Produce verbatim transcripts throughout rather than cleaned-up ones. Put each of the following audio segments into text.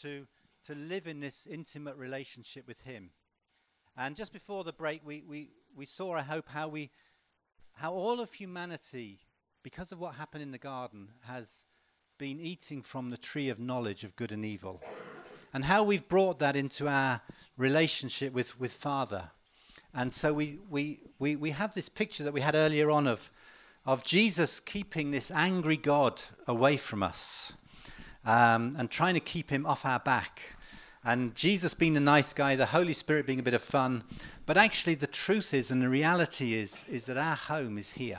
to, to live in this intimate relationship with him. And just before the break, we, we, we saw, I hope, how we how all of humanity, because of what happened in the garden, has been eating from the tree of knowledge of good and evil. And how we've brought that into our relationship with, with Father. And so we, we, we, we have this picture that we had earlier on of, of Jesus keeping this angry God away from us um, and trying to keep him off our back. And Jesus being the nice guy, the Holy Spirit being a bit of fun. But actually the truth is, and the reality is, is that our home is here.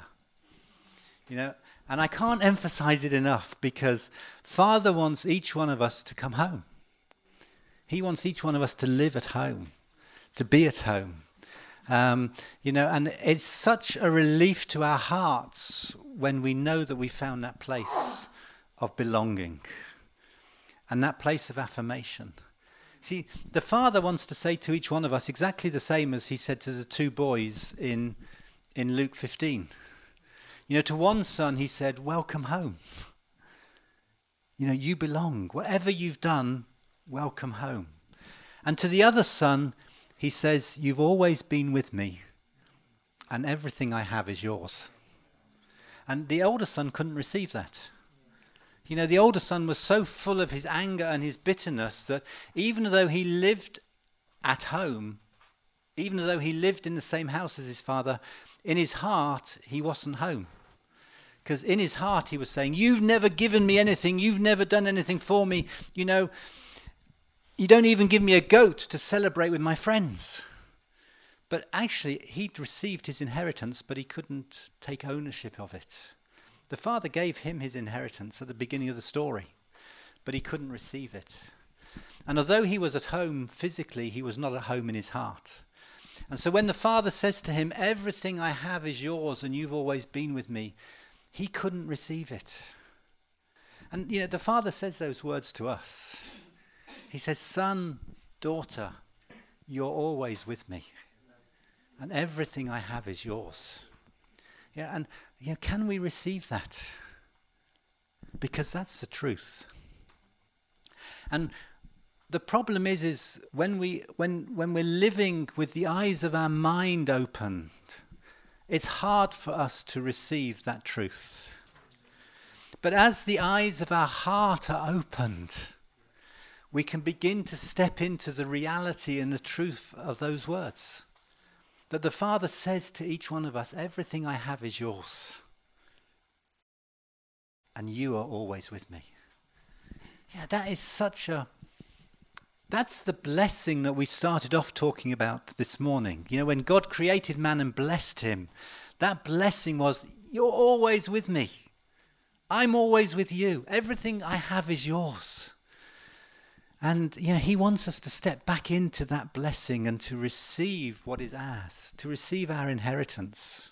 You know, and I can't emphasize it enough, because Father wants each one of us to come home. He wants each one of us to live at home, to be at home. Um, you know, and it's such a relief to our hearts when we know that we found that place of belonging and that place of affirmation. See, the Father wants to say to each one of us exactly the same as he said to the two boys in in Luke fifteen. You know, to one son he said, welcome home. You know, you belong. Whatever you've done, welcome home. And to the other son, he says, you've always been with me, and everything I have is yours. And the older son couldn't receive that. You know, the older son was so full of his anger and his bitterness that even though he lived at home, even though he lived in the same house as his father, in his heart, he wasn't home. Because in his heart, he was saying, you've never given me anything. You've never done anything for me. You know, you don't even give me a goat to celebrate with my friends. But actually, he'd received his inheritance, but he couldn't take ownership of it. The Father gave him his inheritance at the beginning of the story, but he couldn't receive it. And although he was at home physically, he was not at home in his heart. And so when the Father says to him, everything I have is yours and you've always been with me, he couldn't receive it. And you know, the Father says those words to us. He says, son, daughter, you're always with me. And everything I have is yours. Yeah, and you know, can we receive that? Because that's the truth. And the problem is, is when we when when we're living with the eyes of our mind opened, it's hard for us to receive that truth. But as the eyes of our heart are opened, we can begin to step into the reality and the truth of those words. That the Father says to each one of us, everything I have is yours. And you are always with me. Yeah, that is such a, that's the blessing that we started off talking about this morning. You know, when God created man and blessed him, that blessing was, you're always with me. I'm always with you. Everything I have is yours. And you know, he wants us to step back into that blessing and to receive what is ours, to receive our inheritance.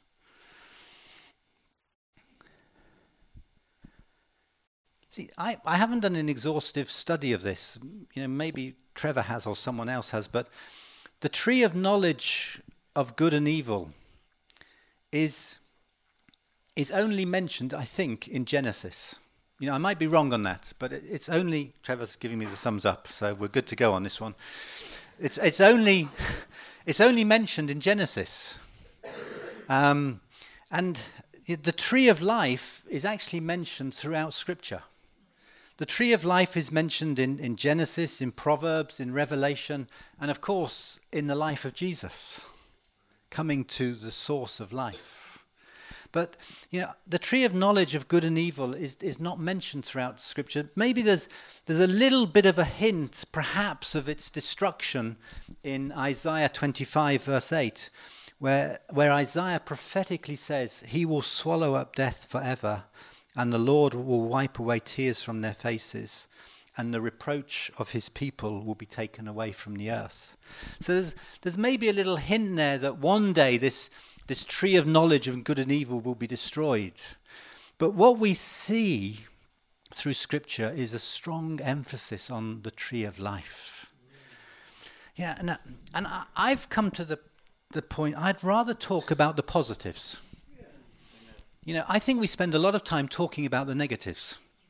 See, I, I haven't done an exhaustive study of this. You know, maybe Trevor has or someone else has, but the tree of knowledge of good and evil is, is only mentioned, I think, in Genesis. You know, I might be wrong on that, but it's only, Trevor's giving me the thumbs up, so we're good to go on this one. It's it's only it's only mentioned in Genesis. Um, and the tree of life is actually mentioned throughout Scripture. The tree of life is mentioned in, in Genesis, in Proverbs, in Revelation, and of course in the life of Jesus, coming to the source of life. But, you know, the tree of knowledge of good and evil is, is not mentioned throughout Scripture. Maybe there's there's a little bit of a hint, perhaps, of its destruction in Isaiah twenty-five, verse eight, where, where Isaiah prophetically says, he will swallow up death forever, and the Lord will wipe away tears from their faces, and the reproach of his people will be taken away from the earth. So there's, there's maybe a little hint there that one day this... This tree of knowledge of good and evil will be destroyed. But what we see through Scripture is a strong emphasis on the tree of life. Yeah, and, and I've come to the, the point, I'd rather talk about the positives. You know, I think we spend a lot of time talking about the negatives.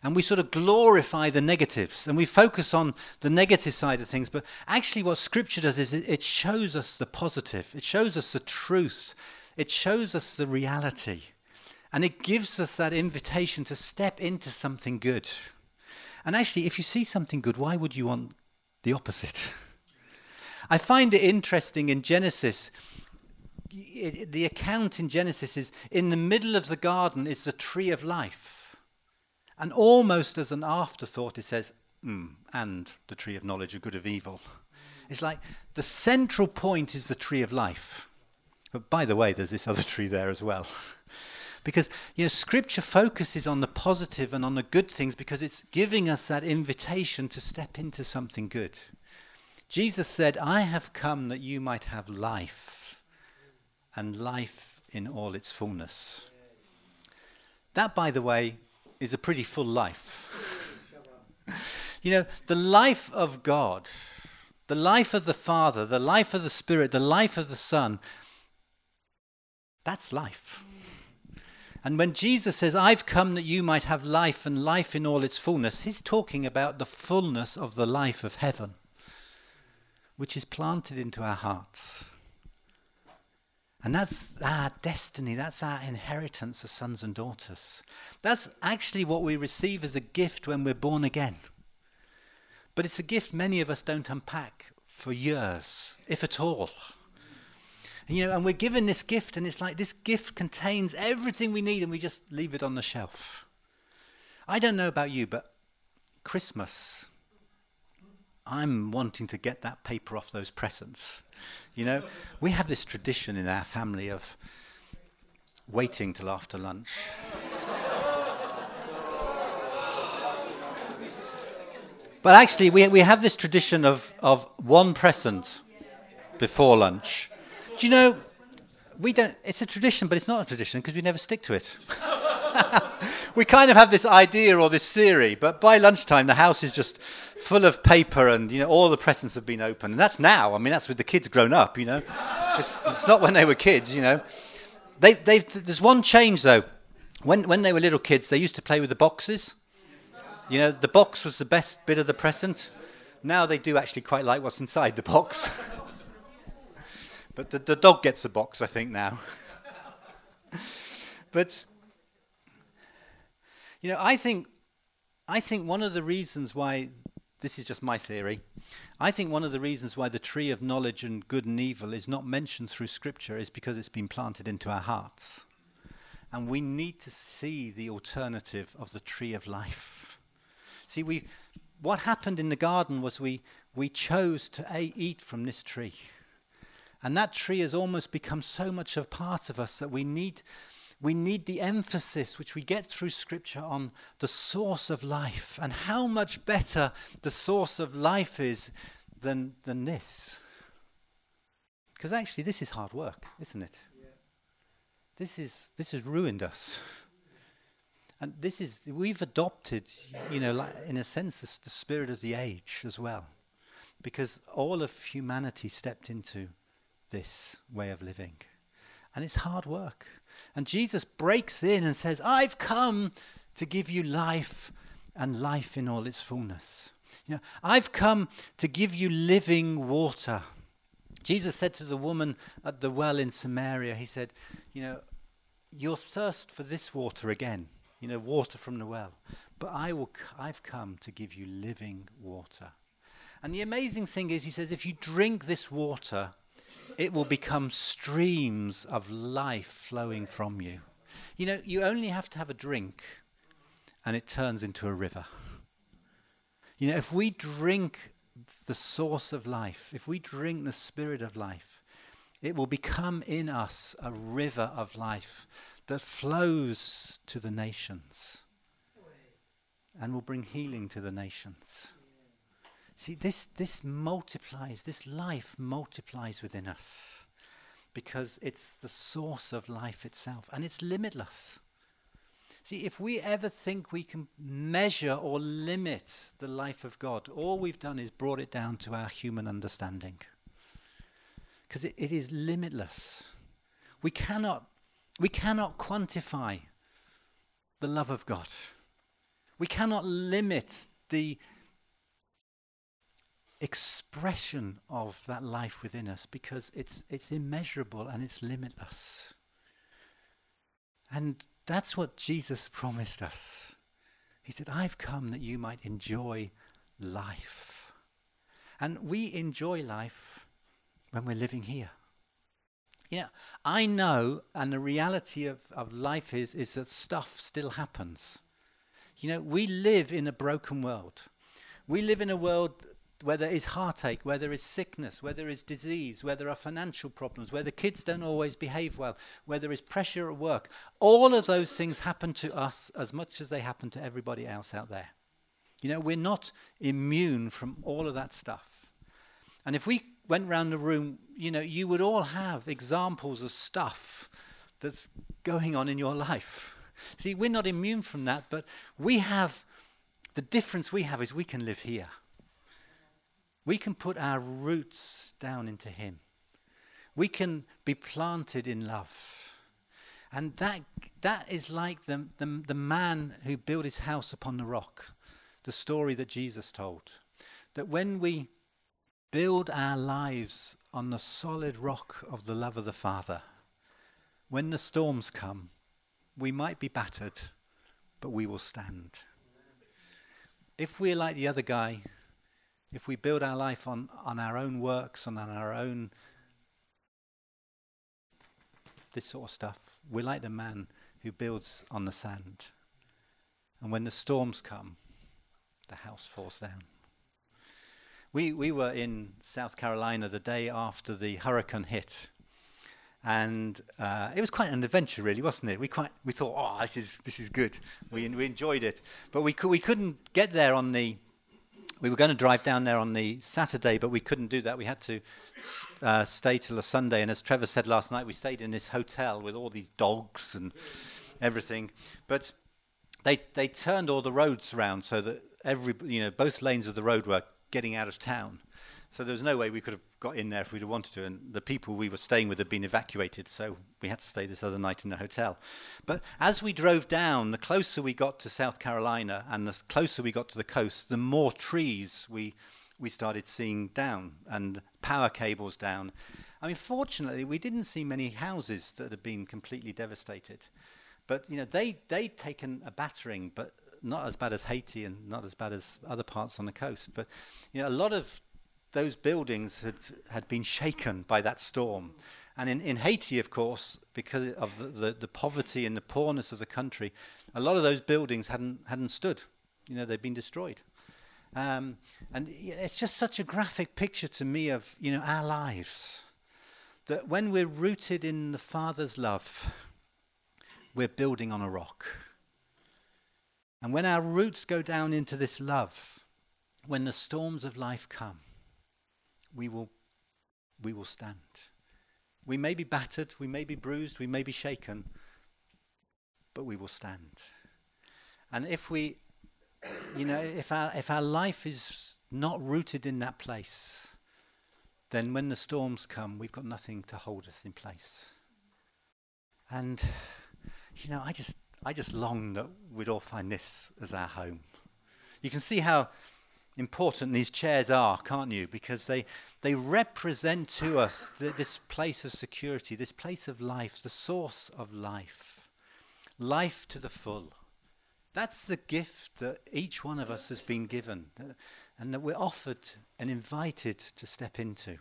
And we sort of glorify the negatives and we focus on the negative side of things. But actually what Scripture does is it, it shows us the positive. It shows us the truth. It shows us the reality. And it gives us that invitation to step into something good. And actually, if you see something good, why would you want the opposite? I find it interesting in Genesis. It, the account in Genesis is in the middle of the garden is the tree of life. And almost as an afterthought, it says, mm, and the tree of knowledge of good of evil. It's like the central point is the tree of life. But by the way, there's this other tree there as well. Because, you know, Scripture focuses on the positive and on the good things because it's giving us that invitation to step into something good. Jesus said, I have come that you might have life, and life in all its fullness. That, by the way, is a pretty full life. You know, the life of God, the life of the Father, the life of the Spirit, the life of the Son, that's life. And when Jesus says, I've come that you might have life and life in all its fullness, he's talking about the fullness of the life of heaven, which is planted into our hearts. And that's our destiny, that's our inheritance as sons and daughters. That's actually what we receive as a gift when we're born again. But it's a gift many of us don't unpack for years, if at all. And, you know, and we're given this gift, and it's like this gift contains everything we need, and we just leave it on the shelf. I don't know about you, but Christmas, I'm wanting to get that paper off those presents. You know, we have this tradition in our family of waiting till after lunch. But actually, we we have this tradition of, of one present before lunch. Do you know, we don't, it's a tradition, but it's not a tradition because we never stick to it. We kind of have this idea or this theory, but by lunchtime the house is just full of paper and, you know, all the presents have been opened. And that's now. I mean, that's with the kids grown up, you know. It's, it's not when they were kids, you know. They, they've, there's one change, though. When, when they were little kids, they used to play with the boxes. You know, the box was the best bit of the present. Now they do actually quite like what's inside the box. But the, the dog gets the box, I think, now. But... You know, I think, I think one of the reasons why, this is just my theory, I think one of the reasons why the tree of knowledge and good and evil is not mentioned through Scripture is because it's been planted into our hearts. And we need to see the alternative of the tree of life. See, we, what happened in the garden was we, we chose to a, eat from this tree. And that tree has almost become so much a part of us that we need... We need the emphasis which we get through Scripture on the source of life and how much better the source of life is than, than this. Because actually this is hard work, isn't it? Yeah. This is this has ruined us. And this is, we've adopted, you know, like, in a sense, the, the spirit of the age as well. Because all of humanity stepped into this way of living. And it's hard work. And Jesus breaks in and says, I've come to give you life and life in all its fullness. You know, I've come to give you living water. Jesus said to the woman at the well in Samaria, he said, you know, you'll thirst for this water again, you know, water from the well. But I will, I've come to give you living water. And the amazing thing is, he says, if you drink this water, it will become streams of life flowing from you. You know, you only have to have a drink and it turns into a river. You know, if we drink the source of life, if we drink the spirit of life, it will become in us a river of life that flows to the nations and will bring healing to the nations. See, this, this multiplies, this life multiplies within us because it's the source of life itself and it's limitless. See, if we ever think we can measure or limit the life of God, all we've done is brought it down to our human understanding. Because it, it is limitless. We cannot, we cannot quantify the love of God. We cannot limit the expression of that life within us because it's it's immeasurable and it's limitless. And that's what Jesus promised us. He said, I've come that you might enjoy life. And we enjoy life when we're living here. You know, I know, and the reality of, of life is, is that stuff still happens. You know, we live in a broken world. We live in a world where there is heartache, where there is sickness, where there is disease, where there are financial problems, where the kids don't always behave well, where there is pressure at work. All of those things happen to us as much as they happen to everybody else out there. You know, we're not immune from all of that stuff. And if we went round the room, you know, you would all have examples of stuff that's going on in your life. See, we're not immune from that, but we have, the difference we have is we can live here. We can put our roots down into Him. We can be planted in love. And that that is like the, the, the man who built his house upon the rock, the story that Jesus told. That when we build our lives on the solid rock of the love of the Father, when the storms come, we might be battered, but we will stand. If we're like the other guy, if we build our life on, on our own works, on, on our own this sort of stuff, we're like the man who builds on the sand. And when the storms come, the house falls down. We we were in South Carolina the day after the hurricane hit, and uh, it was quite an adventure, really, wasn't it? We quite we thought, oh, this is this is good. We we enjoyed it, but we could we couldn't get there on the. We were going to drive down there on the Saturday, but we couldn't do that. We had to uh, stay till the Sunday, and as Trevor said last night, we stayed in this hotel with all these dogs and everything. But they they turned all the roads around so that every you know both lanes of the road were getting out of town. So there was no way we could have got in there if we'd have wanted to, and the people we were staying with had been evacuated, so we had to stay this other night in a hotel. But as we drove down, the closer we got to South Carolina and the closer we got to the coast, the more trees we we started seeing down and power cables down. I mean, fortunately, we didn't see many houses that had been completely devastated. But, you know, they, they'd taken a battering, but not as bad as Haiti and not as bad as other parts on the coast. But, you know, a lot of those buildings had had been shaken by that storm. And in, in Haiti, of course, because of the, the, the poverty and the poorness of the country, a lot of those buildings hadn't hadn't stood. You know, they'd been destroyed. Um, and it's just such a graphic picture to me of, you know, our lives. That when we're rooted in the Father's love, we're building on a rock. And when our roots go down into this love, when the storms of life come, we will we will stand. We may be battered, we may be bruised, we may be shaken, but we will stand. And if we, you know, if our if our life is not rooted in that place, then when the storms come, we've got nothing to hold us in place. And, you know, I just I just long that we'd all find this as our home. You can see how important these chairs are, can't you? Because they they represent to us th- this place of security, this place of life, the source of life. Life to the full. That's the gift that each one of us has been given, uh, and that we're offered and invited to step into.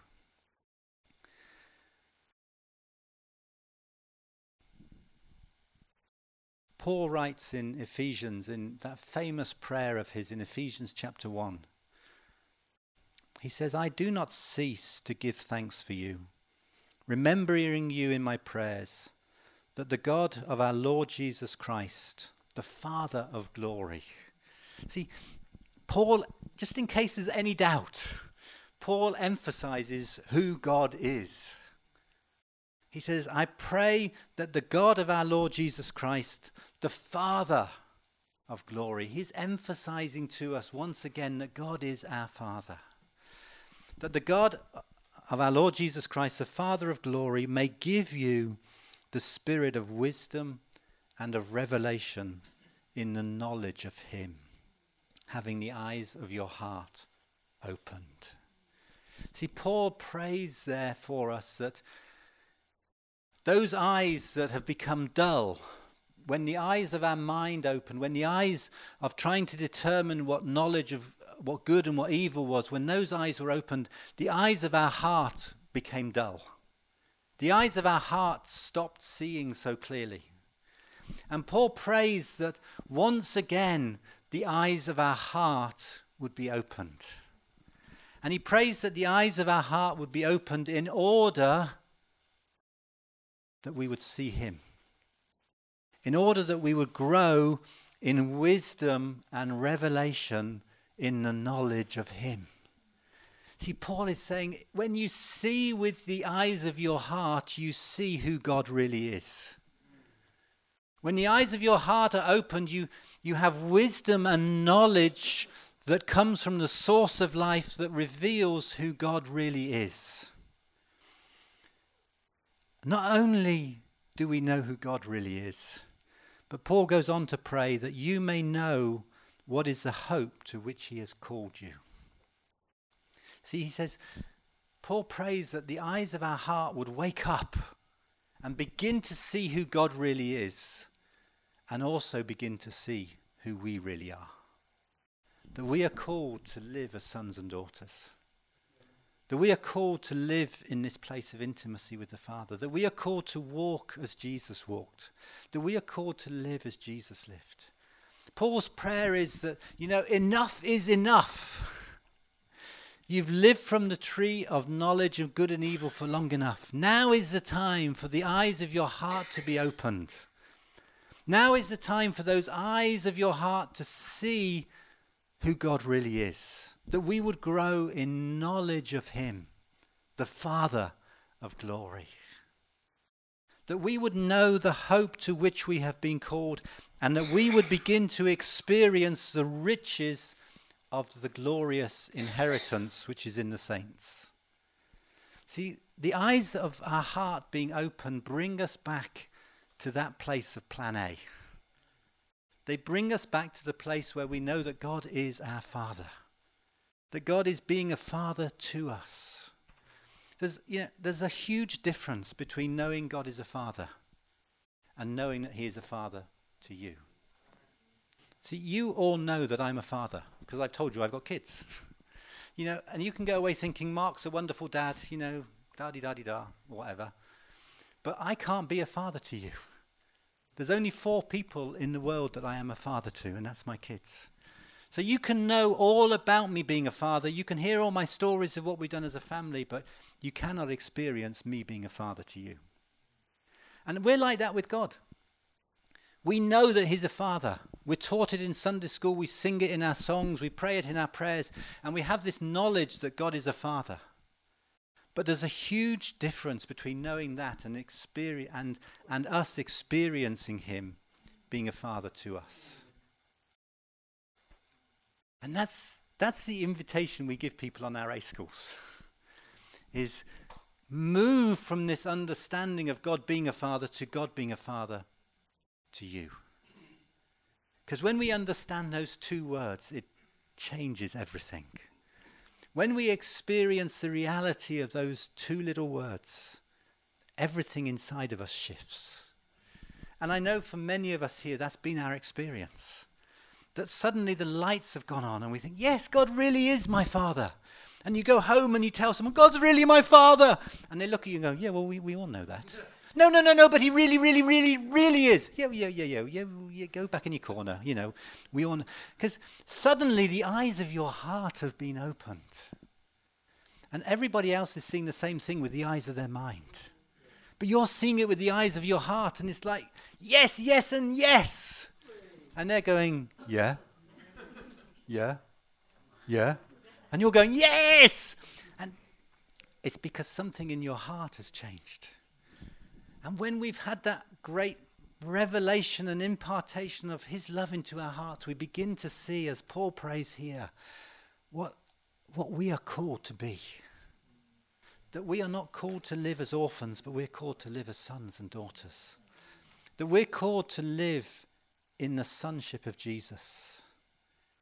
Paul writes in Ephesians, in that famous prayer of his in Ephesians chapter one, he says, I do not cease to give thanks for you, remembering you in my prayers, that the God of our Lord Jesus Christ, the Father of glory. See, Paul, just in case there's any doubt, Paul emphasizes who God is. He says, I pray that the God of our Lord Jesus Christ, the Father of glory, he's emphasizing to us once again that God is our Father. That the God of our Lord Jesus Christ, the Father of glory, may give you the spirit of wisdom and of revelation in the knowledge of him. having the eyes of your heart opened. See, Paul prays there for us that those eyes that have become dull, when the eyes of our mind open, when the eyes of trying to determine what knowledge of what good and what evil was, when those eyes were opened, the eyes of our heart became dull. The eyes of our heart stopped seeing so clearly. And Paul prays that once again the eyes of our heart would be opened. And he prays that the eyes of our heart would be opened in order that we would see him. In order that we would grow in wisdom and revelation in the knowledge of him. See, Paul is saying, when you see with the eyes of your heart, you see who God really is. When the eyes of your heart are opened, you, you have wisdom and knowledge that comes from the source of life that reveals who God really is. Not only do we know who God really is, but Paul goes on to pray that you may know what is the hope to which he has called you. See, he says, Paul prays that the eyes of our heart would wake up and begin to see who God really is, and also begin to see who we really are. That we are called to live as sons and daughters. That we are called to live in this place of intimacy with the Father. That we are called to walk as Jesus walked. That we are called to live as Jesus lived. Paul's prayer is that, you know, enough is enough. You've lived from the tree of knowledge of good and evil for long enough. Now is the time for the eyes of your heart to be opened. Now is the time for those eyes of your heart to see who God really is. That we would grow in knowledge of him, the Father of glory. That we would know the hope to which we have been called, and that we would begin to experience the riches of the glorious inheritance which is in the saints. See, the eyes of our heart being open bring us back to that place of plan A. They bring us back to the place where we know that God is our Father. That God is being a Father to us. There's, you know, there's a huge difference between knowing God is a Father and knowing that he is a Father to you. See, you all know that I'm a father because I've told you I've got kids. You know, and you can go away thinking Mark's a wonderful dad, you know, da-di-da-di-da, whatever. But I can't be a father to you. There's only four people in the world that I am a father to, and that's my kids. So you can know all about me being a father. You can hear all my stories of what we've done as a family, but you cannot experience me being a father to you. And we're like that with God. We know that he's a father. We're taught it in Sunday school. We sing it in our songs. We pray it in our prayers. And we have this knowledge that God is a father. But there's a huge difference between knowing that and, experience, and, and us experiencing him being a father to us. And that's, that's the invitation we give people on our A schools. Is move from this understanding of God being a father to God being a father to you. Because when we understand those two words, it changes everything. When we experience the reality of those two little words, everything inside of us shifts. And I know for many of us here, that's been our experience. That suddenly the lights have gone on and we think, yes, God really is my Father. And you go home and you tell someone, God's really my Father. And they look at you and go, yeah, well, we, we all know that. No, no, no, no, but he really, really, really, really is. Yeah, yeah, yeah, yeah, yeah, yeah, go back in your corner, you know. We all know. Because suddenly the eyes of your heart have been opened. And everybody else is seeing the same thing with the eyes of their mind. But you're seeing it with the eyes of your heart, and it's like, yes, yes, and yes. And they're going, yeah, yeah, yeah. And you're going, yes! And it's because something in your heart has changed. And when we've had that great revelation and impartation of his love into our hearts, we begin to see, as Paul prays here, what, what we are called to be. That we are not called to live as orphans, but we're called to live as sons and daughters. That we're called to live in the sonship of Jesus.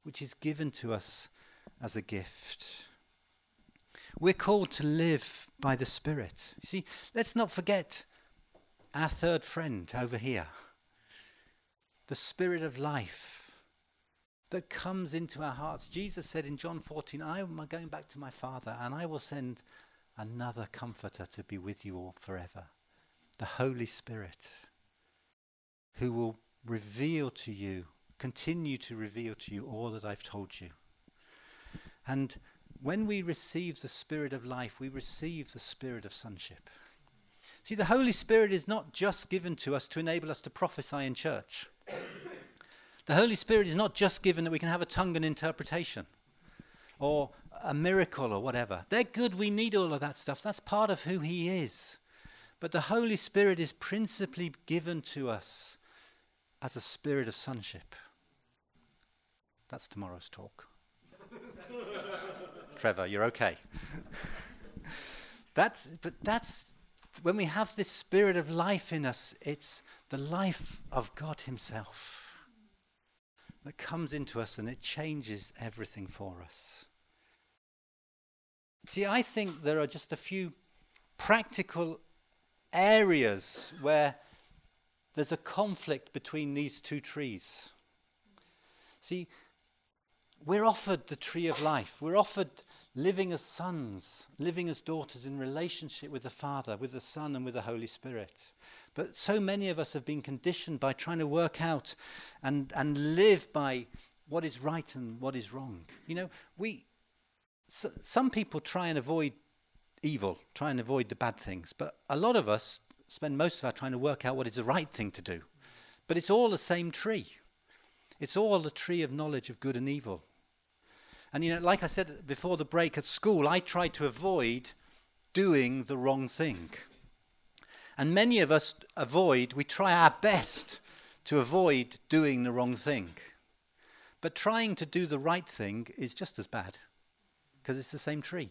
which is given to us as a gift. We're called to live by the Spirit. You see, let's not forget our third friend over here. The Spirit of life that comes into our hearts. Jesus said in John fourteen, I am going back to my Father, and I will send another comforter to be with you all forever. The Holy Spirit, who will reveal to you, continue to reveal to you all that I've told you. And when we receive the Spirit of life, we receive the Spirit of sonship. See, the Holy Spirit is not just given to us to enable us to prophesy in church. The Holy Spirit is not just given that we can have a tongue and interpretation or a miracle or whatever. They're good. We need all of that stuff. That's part of who he is. But the Holy Spirit is principally given to us as a spirit of sonship. That's tomorrow's talk. Trevor, you're okay. That's, but that's, when we have this spirit of life in us, it's the life of God himself that comes into us, and it changes everything for us. See, I think there are just a few practical areas where there's a conflict between these two trees. See, we're offered the tree of life. We're offered living as sons, living as daughters in relationship with the Father, with the Son, and with the Holy Spirit. But so many of us have been conditioned by trying to work out and, and live by what is right and what is wrong. You know, we, so, some people try and avoid evil, try and avoid the bad things. But a lot of us spend most of our time to work out what is the right thing to do. But it's all the same tree. It's all the tree of knowledge of good and evil. And, you know, like I said before the break at school, I tried to avoid doing the wrong thing. And many of us avoid, we try our best to avoid doing the wrong thing. But trying to do the right thing is just as bad, because it's the same tree.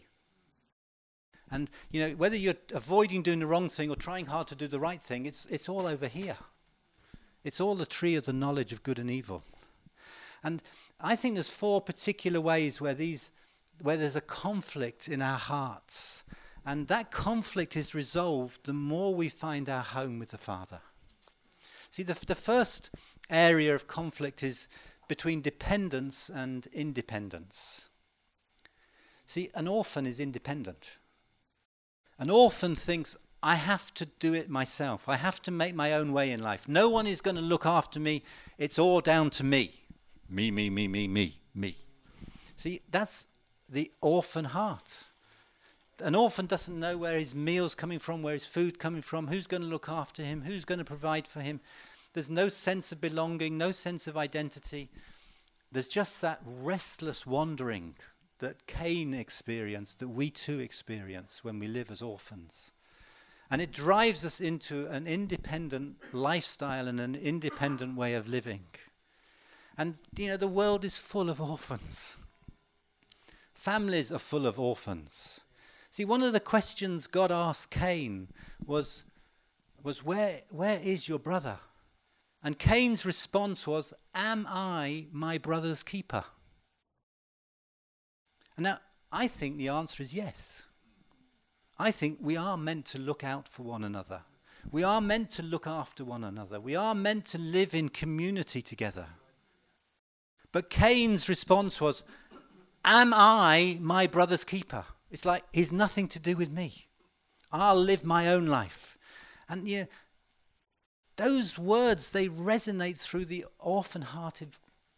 And, you know, whether you're avoiding doing the wrong thing or trying hard to do the right thing, it's, it's all over here. It's all the tree of the knowledge of good and evil. And I think there's four particular ways where these, where there's a conflict in our hearts. And that conflict is resolved the more we find our home with the Father. See, the, the first area of conflict is between dependence and independence. See, an orphan is independent. An orphan thinks, I have to do it myself. I have to make my own way in life. No one is going to look after me. It's all down to me. Me, me, me, me, me, me. See, that's the orphan heart. An orphan doesn't know where his meal's coming from, where his food coming from, who's going to look after him, who's going to provide for him. There's no sense of belonging, no sense of identity. There's just that restless wandering that Cain experienced, that we too experience when we live as orphans. And it drives us into an independent lifestyle and an independent way of living. And, you know, the world is full of orphans. Families are full of orphans. See, one of the questions God asked Cain was, was where, where is your brother? And Cain's response was, am I my brother's keeper? And now, I think the answer is yes. I think we are meant to look out for one another. We are meant to look after one another. We are meant to live in community together. But Cain's response was, am I my brother's keeper? It's like, he's nothing to do with me. I'll live my own life. And yeah, those words, they resonate through the orphan-hearted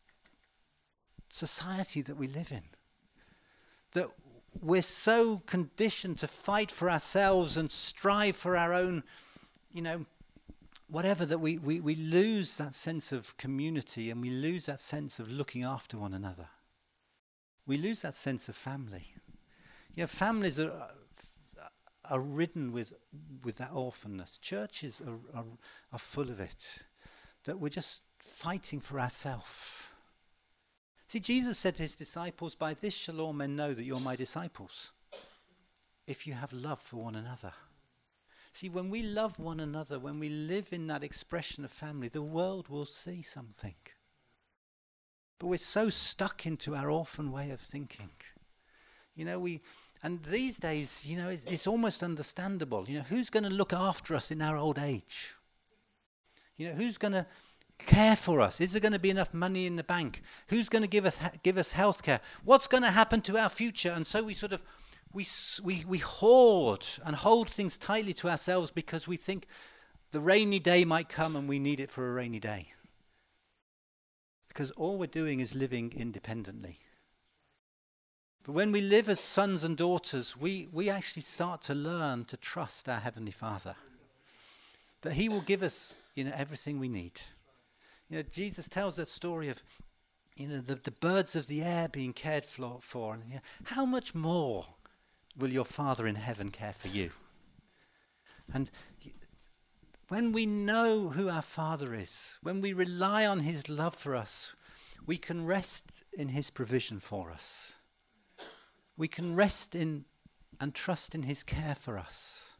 society that we live in. That we're so conditioned to fight for ourselves and strive for our own, you know, whatever, that we, we, we lose that sense of community, and we lose that sense of looking after one another. We lose that sense of family. You know, families are, are ridden with, with that orphanness. Churches are, are, are full of it, that we're just fighting for ourselves. See, Jesus said to his disciples, by this shall all men know that you're my disciples, if you have love for one another. See, when we love one another, when we live in that expression of family, the world will see something. But we're so stuck into our orphan way of thinking. You know, we, and these days, you know, it's, it's almost understandable. You know, who's going to look after us in our old age? You know, who's going to care for us? Is there going to be enough money in the bank? Who's going to give us give us health care? What's going to happen to our future? And so we sort of we we we hoard and hold things tightly to ourselves because we think the rainy day might come and we need it for a rainy day. Because all we're doing is living independently. But when we live as sons and daughters, we we actually start to learn to trust our Heavenly Father, that He will give us, you know, everything we need. You know, Jesus tells that story of, you know, the, the birds of the air being cared for, for and you know, how much more will your Father in heaven care for you? And when we know who our Father is, when we rely on His love for us, we can rest in His provision for us. We can rest in and trust in His care for us.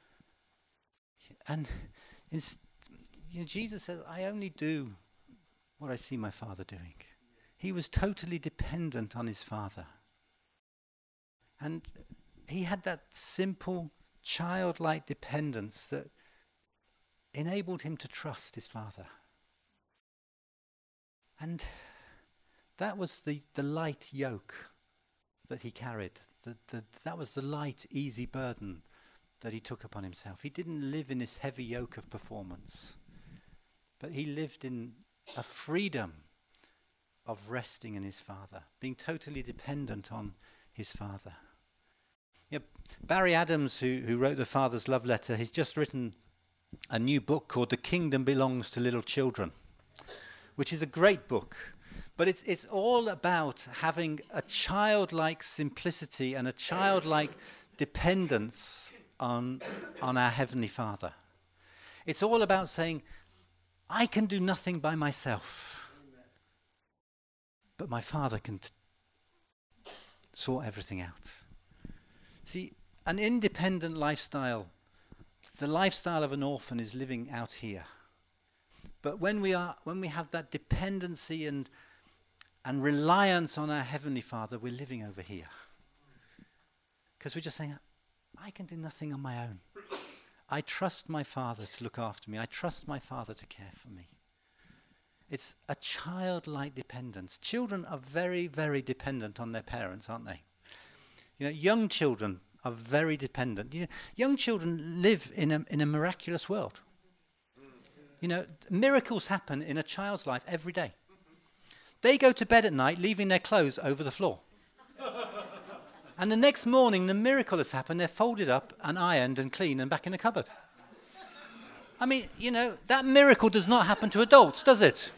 And it's, you know, Jesus says, I only do what I see my Father doing. He was totally dependent on His Father. And He had that simple, childlike dependence that enabled Him to trust His Father. And that was the, the light yoke that He carried. The, the, that was the light, easy burden that He took upon Himself. He didn't live in this heavy yoke of performance, but He lived in a freedom of resting in His Father, being totally dependent on His Father. You know, Barry Adams, who, who wrote The Father's Love Letter, he's just written a new book called The Kingdom Belongs to Little Children, which is a great book. But it's it's all about having a childlike simplicity and a childlike dependence on, on our Heavenly Father. It's all about saying, I can do nothing by myself, but my Father can t- sort everything out. See, an independent lifestyle, the lifestyle of an orphan is living out here. But when we are, when we have that dependency and and reliance on our Heavenly Father, we're living over here. Because we're just saying, I can do nothing on my own. I trust my Father to look after me. I trust my Father to care for me. It's a childlike dependence. Children are very, very dependent on their parents, aren't they? You know, young children are very dependent. You know, young children live in a in a miraculous world. You know, miracles happen in a child's life every day. They go to bed at night, leaving their clothes over the floor. And the next morning, the miracle has happened. They're folded up and ironed and clean and back in the cupboard. I mean, you know, that miracle does not happen to adults, does it?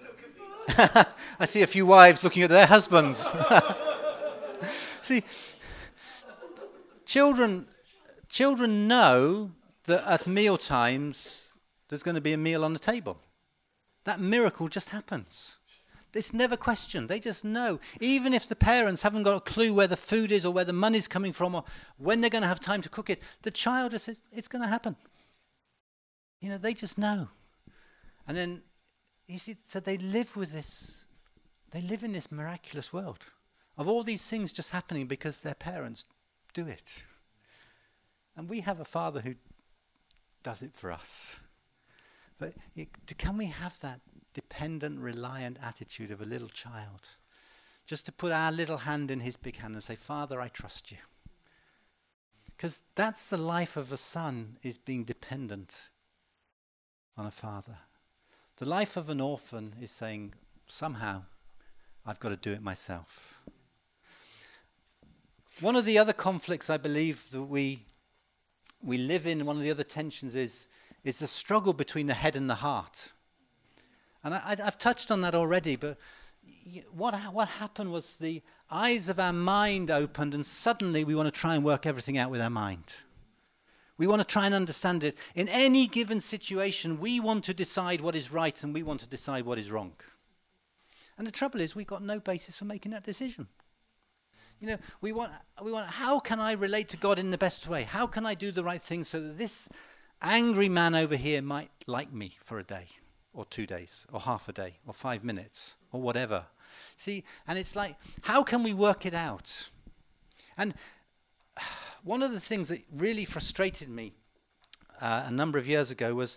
I see a few wives looking at their husbands. See, children, children know that at meal times there's going to be a meal on the table. That miracle just happens. It's never questioned. They just know. Even if the parents haven't got a clue where the food is or where the money's coming from or when they're going to have time to cook it, the child just says, it's going to happen. You know, they just know. And then, you see, so they live with this, they live in this miraculous world of all these things just happening because their parents do it. And we have a Father who does it for us. But it, can we have that dependent, reliant attitude of a little child? Just to put our little hand in His big hand and say, Father, I trust you. Because that's the life of a son, is being dependent on a father. The life of an orphan is saying, somehow, I've got to do it myself. One of the other conflicts I believe that we we live in, one of the other tensions is, is the struggle between the head and the heart. And I, I've touched on that already, but what what happened was the eyes of our mind opened, and suddenly we want to try and work everything out with our mind. We want to try and understand it. In any given situation, we want to decide what is right and we want to decide what is wrong. And the trouble is, we've got no basis for making that decision. You know, we want, we want, how can I relate to God in the best way? How can I do the right thing so that this angry man over here might like me for a day? Or two days, or half a day, or five minutes, or whatever. See, and it's like, how can we work it out? And one of the things that really frustrated me uh, a number of years ago was,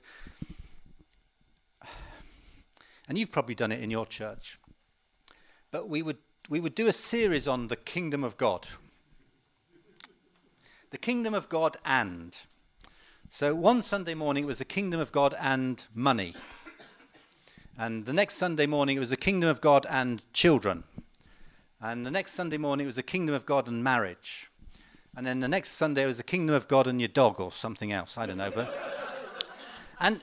and you've probably done it in your church, but we would we would do a series on the kingdom of God. The kingdom of God and. So one Sunday morning it was the kingdom of God and money. And the next Sunday morning it was the kingdom of God and children. And the next Sunday morning it was the kingdom of God and marriage. And then the next Sunday it was the kingdom of God and your dog or something else. I don't know. But and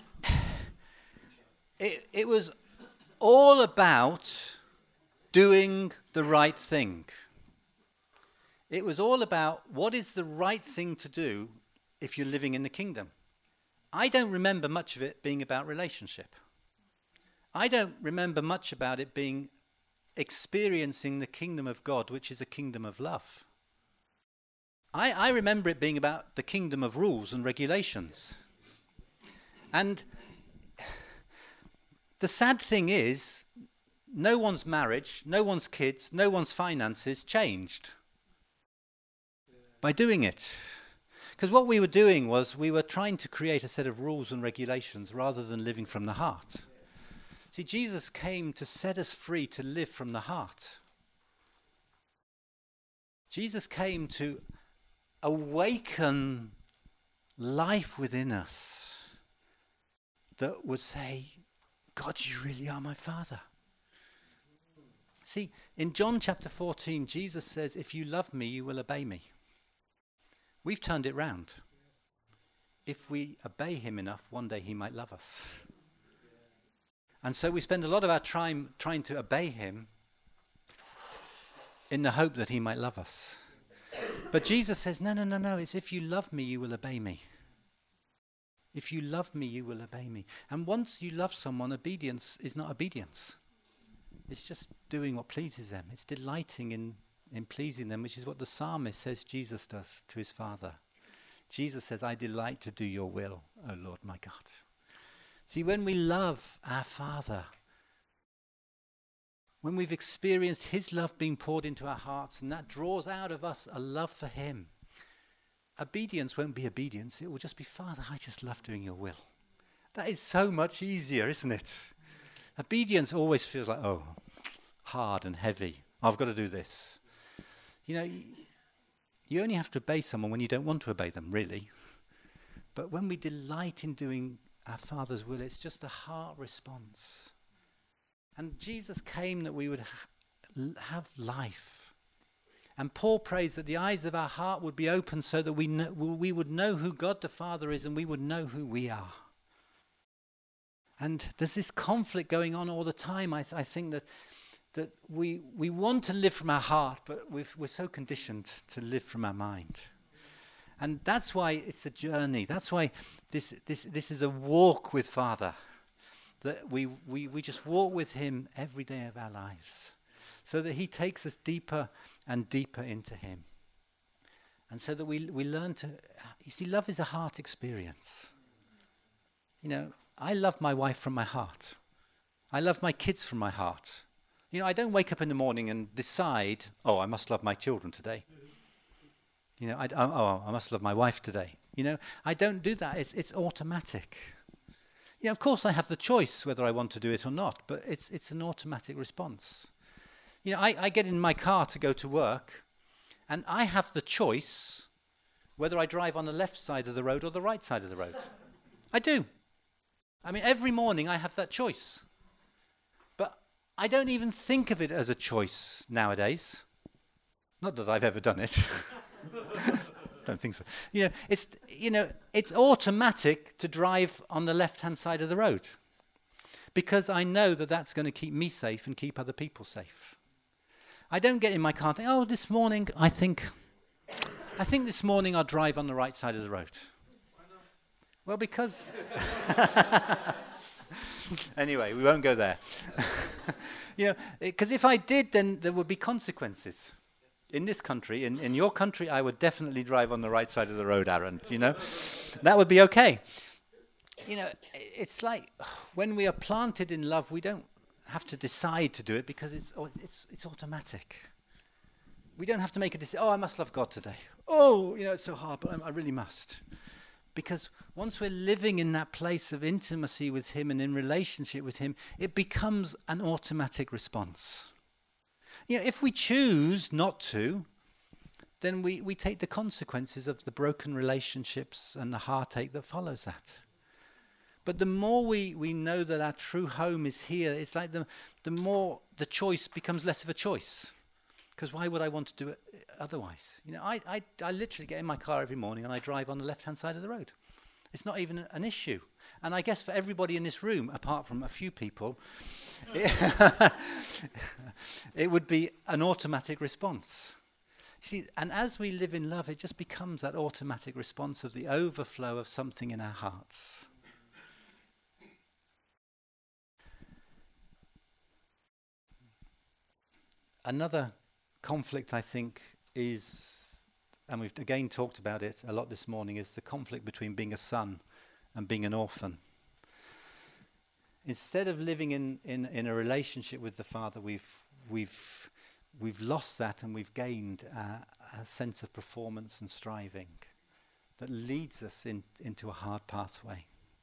it, it was all about doing the right thing. It was all about what is the right thing to do if you're living in the kingdom. I don't remember much of it being about relationship. I don't remember much about it being experiencing the kingdom of God, which is a kingdom of love. I, I remember it being about the kingdom of rules and regulations. And the sad thing is, no one's marriage, no one's kids, no one's finances changed by doing it. Because what we were doing was we were trying to create a set of rules and regulations rather than living from the heart. See, Jesus came to set us free to live from the heart. Jesus came to awaken life within us that would say, God, you really are my Father. See, in John chapter fourteen, Jesus says, if you love me, you will obey me. We've turned it round. If we obey him enough, one day he might love us. And so we spend a lot of our time trying to obey him in the hope that he might love us. But Jesus says, no, no, no, no, it's if you love me, you will obey me. If you love me, you will obey me. And once you love someone, obedience is not obedience. It's just doing what pleases them. It's delighting in in pleasing them, which is what the psalmist says Jesus does to his Father. Jesus says, I delight to do your will, O Lord my God. See, when we love our Father, when we've experienced his love being poured into our hearts, and that draws out of us a love for him, obedience won't be obedience. It will just be, Father, I just love doing your will. That is so much easier, isn't it? Obedience always feels like, oh, hard and heavy. I've got to do this. You know, you only have to obey someone when you don't want to obey them, really. But when we delight in doing our Father's will, it's just a heart response. And Jesus came that we would ha- have life. And Paul prays that the eyes of our heart would be open so that we know, we would know who God the Father is and we would know who we are. And there's this conflict going on all the time. I, th- I think that that we we want to live from our heart, but we've, we're so conditioned to live from our mind. And that's why it's a journey. That's why this this this is a walk with Father. That we, we, we just walk with him every day of our lives. So that he takes us deeper and deeper into him. And so that we we learn to, you see, love is a heart experience. You know, I love my wife from my heart. I love my kids from my heart. You know, I don't wake up in the morning and decide, oh, I must love my children today. You know, I, oh, I must love my wife today. You know, I don't do that. It's it's automatic. Yeah, of course I have the choice whether I want to do it or not, but it's it's an automatic response. You know, I, I get in my car to go to work, and I have the choice whether I drive on the left side of the road or the right side of the road. I do. I mean, every morning I have that choice. I don't even think of it as a choice nowadays. Not that I've ever done it. Don't think so. You know, it's you know, it's automatic to drive on the left-hand side of the road because I know that that's going to keep me safe and keep other people safe. I don't get in my car and think, oh, this morning I think, I think this morning I'll drive on the right side of the road. Well, because. Anyway, we won't go there. You know, because if I did, then there would be consequences. In this country, in, in your country, I would definitely drive on the right side of the road, Aaron, you know. That would be okay. You know, it's like when we are planted in love, we don't have to decide to do it because it's it's it's automatic. We don't have to make a decision. Oh, I must love God today. Oh, you know, it's so hard, but I, I really must. Because once we're living in that place of intimacy with him and in relationship with him, it becomes an automatic response. You know, if we choose not to, then we, we take the consequences of the broken relationships and the heartache that follows that. But the more we, we know that our true home is here, it's like the, the more the choice becomes less of a choice. Because why would I want to do it otherwise? You know, I, I, I literally get in my car every morning and I drive on the left-hand side of the road. It's not even an issue. And I guess for everybody in this room, apart from a few people, it, it would be an automatic response. You see, and as we live in love, it just becomes that automatic response of the overflow of something in our hearts. Another conflict, I think, is, and we've again talked about it a lot this morning, is the conflict between being a son and being an orphan. Instead of living in, in, in a relationship with the Father, we've we've we've lost that and we've gained a, a sense of performance and striving that leads us in, into a hard pathway.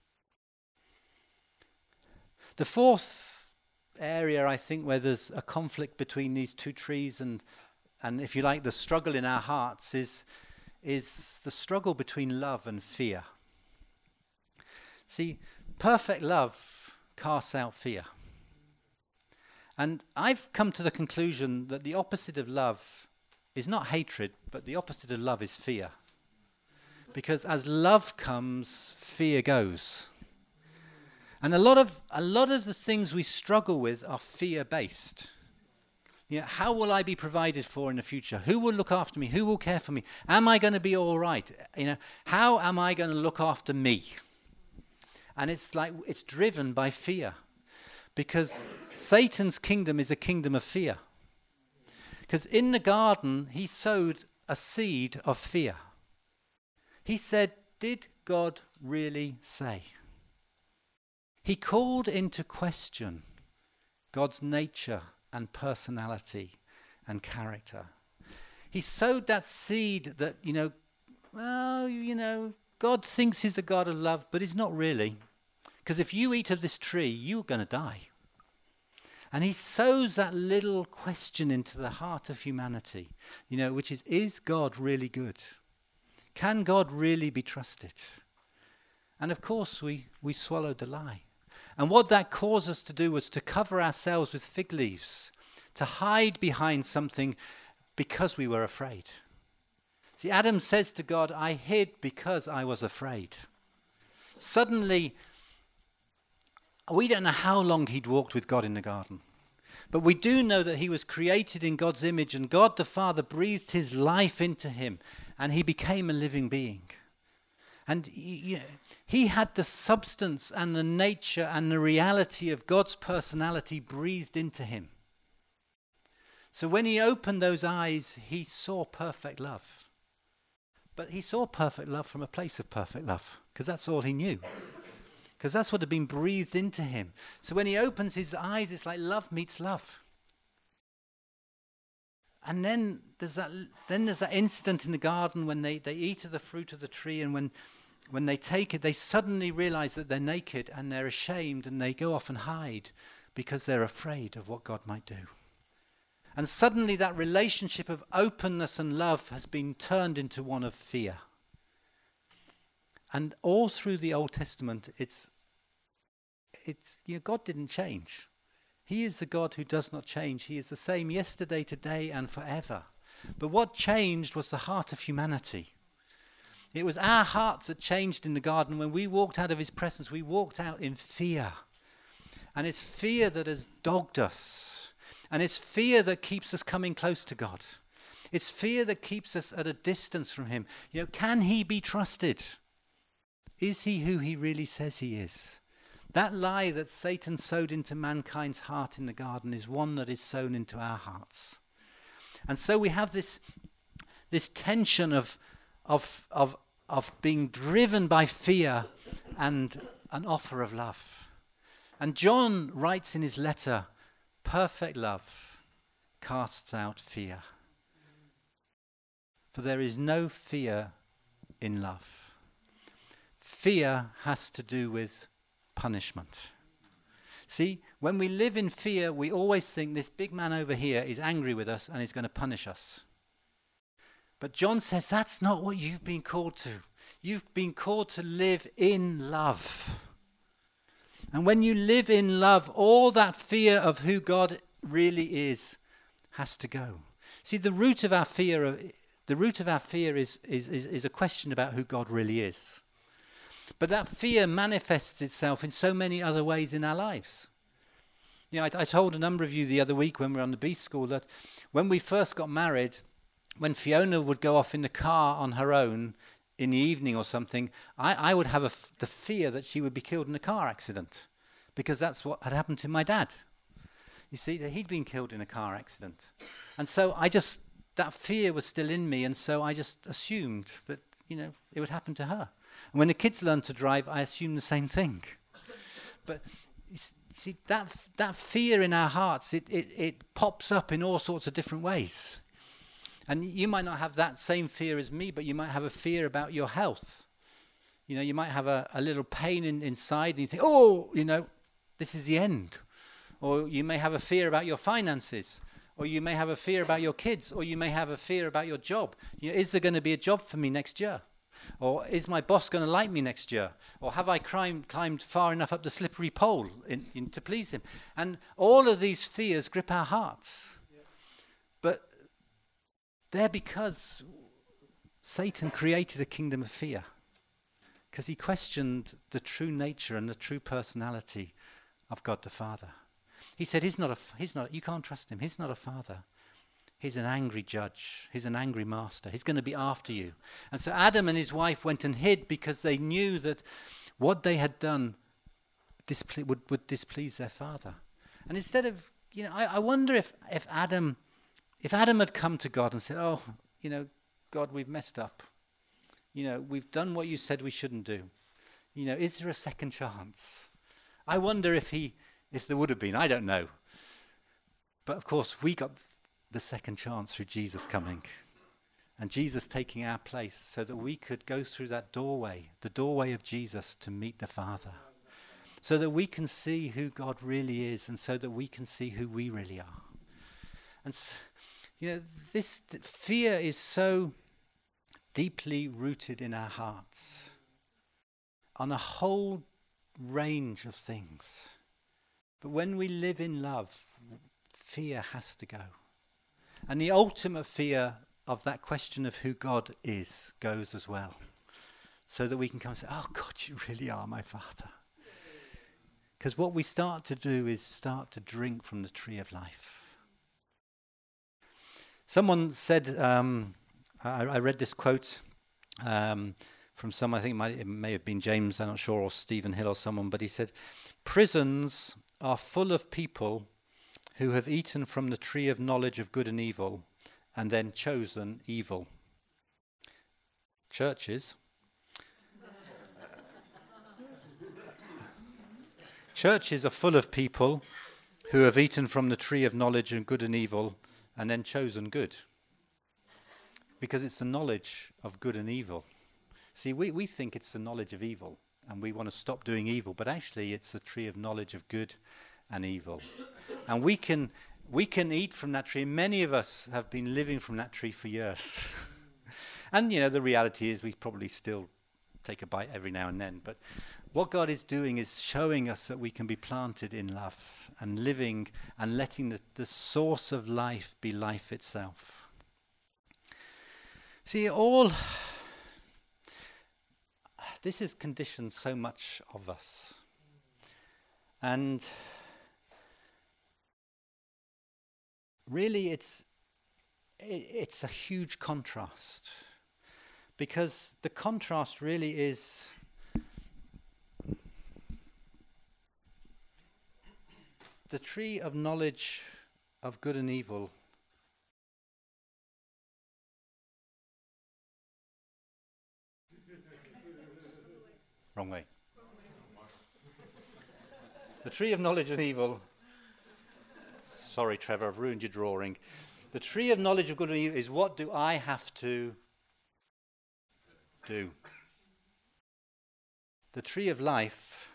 The fourth area, I think, where there's a conflict between these two trees and, and if you like, the struggle in our hearts is, is the struggle between love and fear. See, perfect love casts out fear. And I've come to the conclusion that the opposite of love is not hatred, but the opposite of love is fear. Because as love comes, fear goes. And a lot of a lot of the things we struggle with are fear-based. You know, how will I be provided for in the future? Who will look after me? Who will care for me? Am I going to be all right? You know, how am I going to look after me? And it's like it's driven by fear. Because Satan's kingdom is a kingdom of fear. Because in the garden, he sowed a seed of fear. He said, did God really say? He called into question God's nature and personality and character. He sowed that seed that, you know, well, you know, God thinks he's a God of love, but he's not really. Because if you eat of this tree, you're going to die. And he sows that little question into the heart of humanity, you know, which is, is God really good? Can God really be trusted? And of course, we, we swallowed the lie. And what that caused us to do was to cover ourselves with fig leaves, to hide behind something because we were afraid. See, Adam says to God, I hid because I was afraid. Suddenly, we don't know how long he'd walked with God in the garden. But we do know that he was created in God's image and God the Father breathed his life into him and he became a living being. And he, he had the substance and the nature and the reality of God's personality breathed into him. So when he opened those eyes, he saw perfect love. But he saw perfect love from a place of perfect love, because that's all he knew. Because that's what had been breathed into him. So when he opens his eyes, it's like love meets love. And then there's that then there's that incident in the garden when they, they eat of the fruit of the tree, and when when they take it, they suddenly realize that they're naked and they're ashamed and they go off and hide because they're afraid of what God might do. And suddenly that relationship of openness and love has been turned into one of fear. And all through the Old Testament, it's, it's you know, God didn't change. He is the God who does not change. He is the same yesterday, today, and forever. But what changed was the heart of humanity. It was our hearts that changed in the garden. When we walked out of his presence, we walked out in fear. And it's fear that has dogged us. And it's fear that keeps us coming close to God. It's fear that keeps us at a distance from him. You know, can he be trusted? Is he who he really says he is? That lie that Satan sowed into mankind's heart in the garden is one that is sown into our hearts. And so we have this, this tension of, of, of, of being driven by fear and an offer of love. And John writes in his letter perfect love casts out fear. For there is no fear in love. Fear has to do with punishment. See, when we live in fear, we always think this big man over here is angry with us and is going to punish us. But John says that's not what you've been called to. You've been called to live in love. And when you live in love, all that fear of who God really is has to go. See, the root of our fear of, the root of our fear is, is, is, is a question about who God really is. But that fear manifests itself in so many other ways in our lives. You know, I, I told a number of you the other week when we were on the B School that when we first got married, when Fiona would go off in the car on her own in the evening or something, I, I would have a f- the fear that she would be killed in a car accident, because that's what had happened to my dad. You see, that he'd been killed in a car accident. And so I just, that fear was still in me, and so I just assumed that, you know, it would happen to her. And when the kids learned to drive, I assumed the same thing. But you see, that that fear in our hearts, it, it, it pops up in all sorts of different ways. And you might not have that same fear as me, but you might have a fear about your health. You know, you might have a, a little pain in, inside, and you think, oh, you know, this is the end. Or you may have a fear about your finances. Or you may have a fear about your kids. Or you may have a fear about your job. You know, is there going to be a job for me next year? Or is my boss going to like me next year? Or have I climbed, climbed far enough up the slippery pole in, in, to please him? And all of these fears grip our hearts. Yeah. But they're because Satan created a kingdom of fear. Because he questioned the true nature and the true personality of God the Father. He said, he's not a, he's not, you can't trust him. He's not a father. He's an angry judge. He's an angry master. He's going to be after you. And so Adam and his wife went and hid because they knew that what they had done disple- would, would displease their father. And instead of, you know, I, I wonder if, if Adam, if Adam had come to God and said, oh, you know, God, we've messed up. You know, we've done what you said we shouldn't do. You know, is there a second chance? I wonder if he, if there would have been. I don't know. But of course, we got the second chance through Jesus coming and Jesus taking our place so that we could go through that doorway, the doorway of Jesus, to meet the Father, so that we can see who God really is and so that we can see who we really are. And you know, this th- fear is so deeply rooted in our hearts on a whole range of things. But when we live in love, fear has to go. And the ultimate fear of that question of who God is goes as well. So that we can come and say, oh God, you really are my Father. Because what we start to do is start to drink from the tree of life. Someone said, um, I, I read this quote um, from someone, I think it, might, it may have been James, I'm not sure, or Stephen Hill or someone, but he said, prisons are full of people who have eaten from the tree of knowledge of good and evil and then chosen evil. Churches. Churches are full of people who have eaten from the tree of knowledge of good and evil and then chosen good. Because it's the knowledge of good and evil. See, we, we think it's the knowledge of evil and we want to stop doing evil, but actually it's the tree of knowledge of good and evil. And we can we can eat from that tree. Many of us have been living from that tree for years. And, you know, the reality is we probably still take a bite every now and then. But what God is doing is showing us that we can be planted in love and living and letting the, the source of life be life itself. See, all this has conditioned so much of us. And really, it's it, it's a huge contrast, because the contrast really is the tree of knowledge of good and evil. Wrong way. The tree of knowledge and evil. Sorry, Trevor, I've ruined your drawing. The tree of knowledge of good and evil is, what do I have to do? The tree of life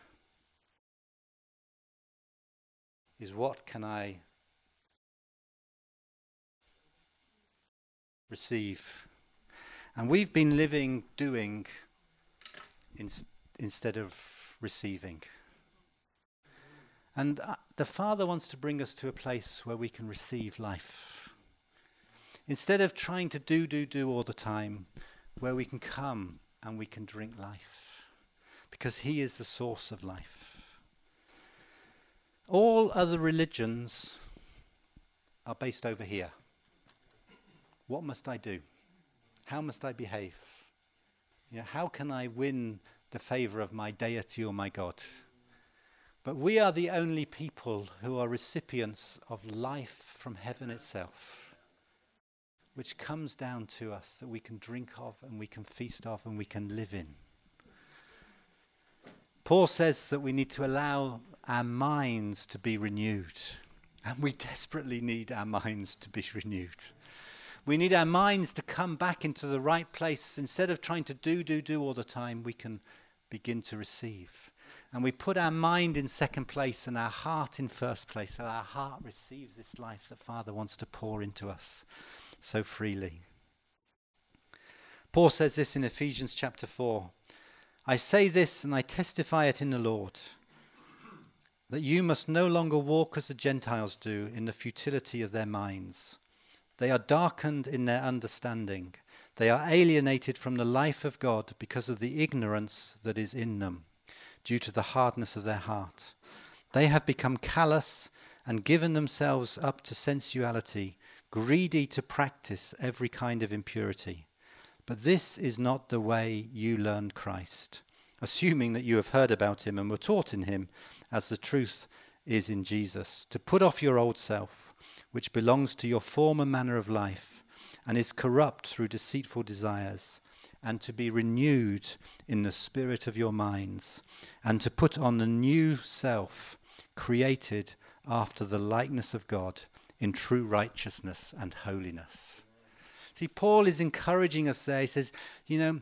is, what can I receive? And we've been living doing in, instead of receiving. And uh, the Father wants to bring us to a place where we can receive life. Instead of trying to do, do, do all the time, where we can come and we can drink life. Because he is the source of life. All other religions are based over here. What must I do? How must I behave? You know, how can I win the favor of my deity or my God? But we are the only people who are recipients of life from heaven itself, which comes down to us, that we can drink of and we can feast of and we can live in. Paul says that we need to allow our minds to be renewed. And we desperately need our minds to be renewed. We need our minds to come back into the right place. Instead of trying to do, do, do all the time, we can begin to receive. And we put our mind in second place and our heart in first place. So our heart receives this life that Father wants to pour into us so freely. Paul says this in Ephesians chapter four. I say this and I testify it in the Lord, that you must no longer walk as the Gentiles do in the futility of their minds. They are darkened in their understanding. They are alienated from the life of God because of the ignorance that is in them, due to the hardness of their heart. They have become callous and given themselves up to sensuality, greedy to practice every kind of impurity. But this is not the way you learned Christ, assuming that you have heard about him and were taught in him, as the truth is in Jesus, to put off your old self, which belongs to your former manner of life and is corrupt through deceitful desires, and to be renewed in the spirit of your minds, and to put on the new self, created after the likeness of God in true righteousness and holiness. See, Paul is encouraging us there. He says, you know,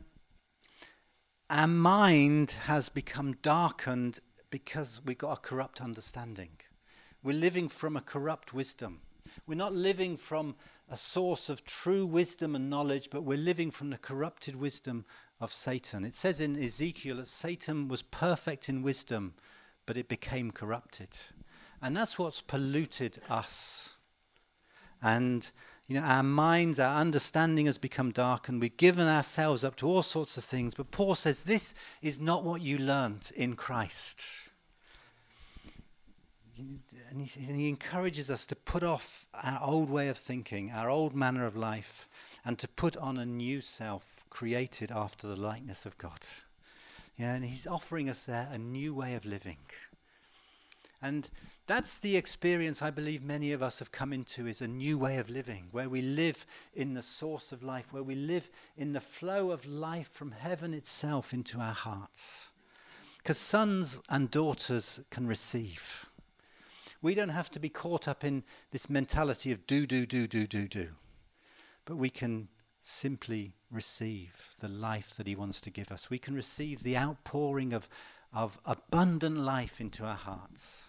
our mind has become darkened because we've got a corrupt understanding. We're living from a corrupt wisdom. We're not living from a source of true wisdom and knowledge, but we're living from the corrupted wisdom of Satan. It says in Ezekiel that Satan was perfect in wisdom, but it became corrupted. And that's what's polluted us. And, you know, our minds, our understanding has become darkened. We've given ourselves up to all sorts of things. But Paul says this is not what you learnt in Christ. And he, and he encourages us to put off our old way of thinking, our old manner of life, and to put on a new self created after the likeness of God. Yeah, and he's offering us there a new way of living. And that's the experience I believe many of us have come into, is a new way of living, where we live in the source of life, where we live in the flow of life from heaven itself into our hearts. Because sons and daughters can receive. We don't have to be caught up in this mentality of do, do, do, do, do, do. But we can simply receive the life that he wants to give us. We can receive the outpouring of, of abundant life into our hearts.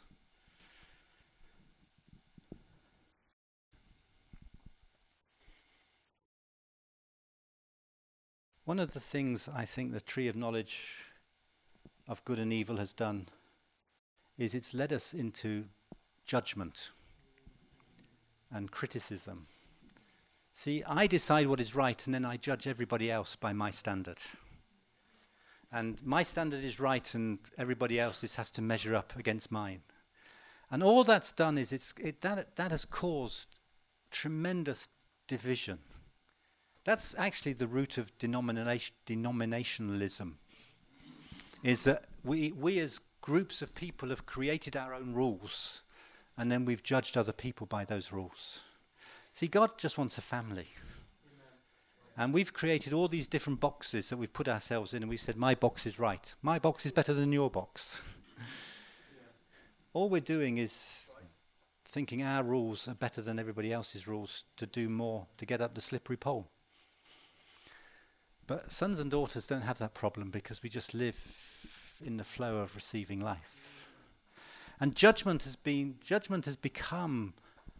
One of the things I think the tree of knowledge of good and evil has done is it's led us into judgment and criticism. See, I decide what is right and then I judge everybody else by my standard. And my standard is right and everybody else's has to measure up against mine. And all that's done is it's it, that, that has caused tremendous division. That's actually the root of denomination, denominationalism, is that we, we as groups of people have created our own rules, and then we've judged other people by those rules. See, God just wants a family. And we've created all these different boxes that we've put ourselves in, and we've said, my box is right. My box is better than your box. All we're doing is thinking our rules are better than everybody else's rules to do more, to get up the slippery pole. But sons and daughters don't have that problem because we just live in the flow of receiving life. And judgment has been, judgment has become,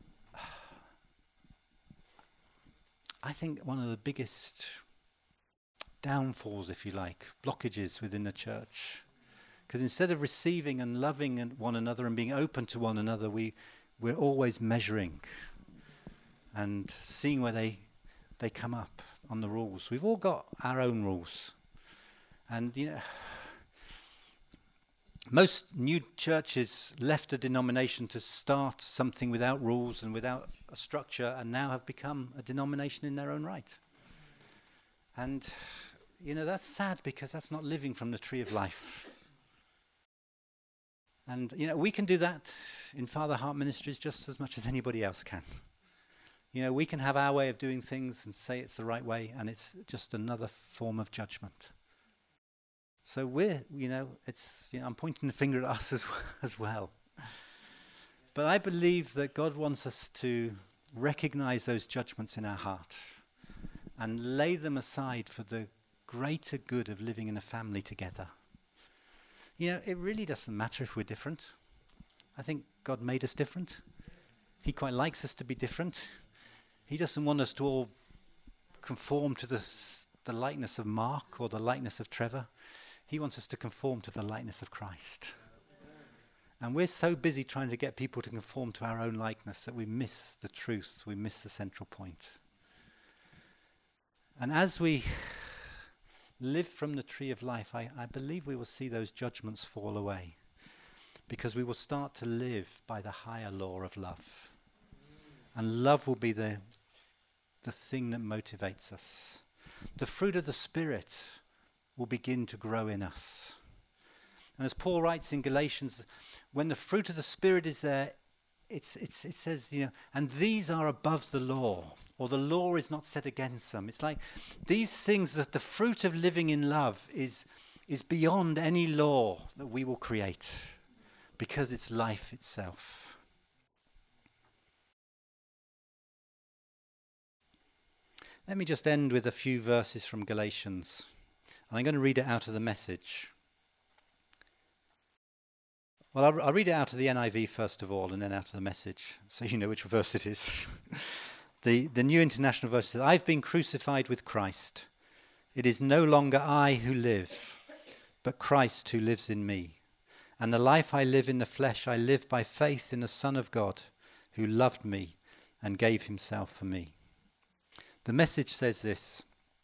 I think, one of the biggest downfalls, if you like, blockages within the church. Because instead of receiving and loving and one another and being open to one another, we, we're always measuring and seeing where they, they come up on the rules. We've all got our own rules. And, you know, most new churches left a denomination to start something without rules and without a structure and now have become a denomination in their own right. And, you know, that's sad because that's not living from the tree of life. And, you know, we can do that in Father Heart Ministries just as much as anybody else can. You know, we can have our way of doing things and say it's the right way, and it's just another form of judgment. So we're, you know, it's, you know, I'm pointing the finger at us as, as well. But I believe that God wants us to recognize those judgments in our heart and lay them aside for the greater good of living in a family together. You know, it really doesn't matter if we're different. I think God made us different. He quite likes us to be different. He doesn't want us to all conform to the, the likeness of Mark or the likeness of Trevor. He wants us to conform to the likeness of Christ. And we're so busy trying to get people to conform to our own likeness that we miss the truth, we miss the central point. And as we live from the tree of life, I, I believe we will see those judgments fall away because we will start to live by the higher law of love. And love will be the, the thing that motivates us. The fruit of the Spirit will begin to grow in us. And as Paul writes in Galatians, when the fruit of the Spirit is there, it's, it's, it says, you know, and these are above the law, or the law is not set against them. It's like these things, that the fruit of living in love is, is beyond any law that we will create, because it's life itself. Let me just end with a few verses from Galatians. And I'm going to read it out of the Message. Well, I'll, I'll read it out of the N I V first of all, and then out of the Message, so you know which verse it is. the, the New International Verse says, I've been crucified with Christ. It is no longer I who live, but Christ who lives in me. And the life I live in the flesh, I live by faith in the Son of God, who loved me and gave himself for me. The Message says this.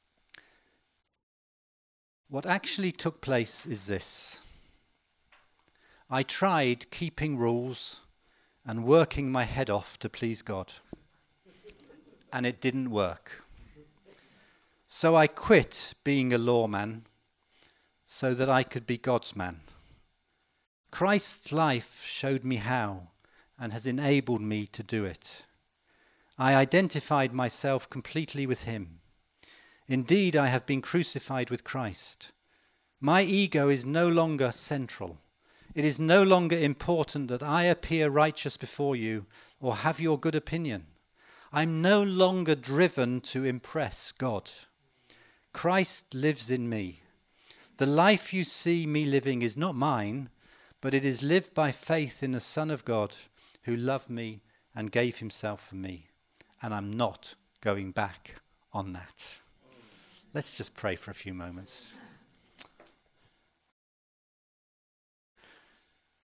What actually took place is this. I tried keeping rules and working my head off to please God, and it didn't work. So I quit being a lawman so that I could be God's man. Christ's life showed me how and has enabled me to do it. I identified myself completely with him. Indeed, I have been crucified with Christ. My ego is no longer central. It is no longer important that I appear righteous before you or have your good opinion. I'm no longer driven to impress God. Christ lives in me. The life you see me living is not mine, but it is lived by faith in the Son of God who loved me and gave himself for me. And I'm not going back on that. Let's just pray for a few moments.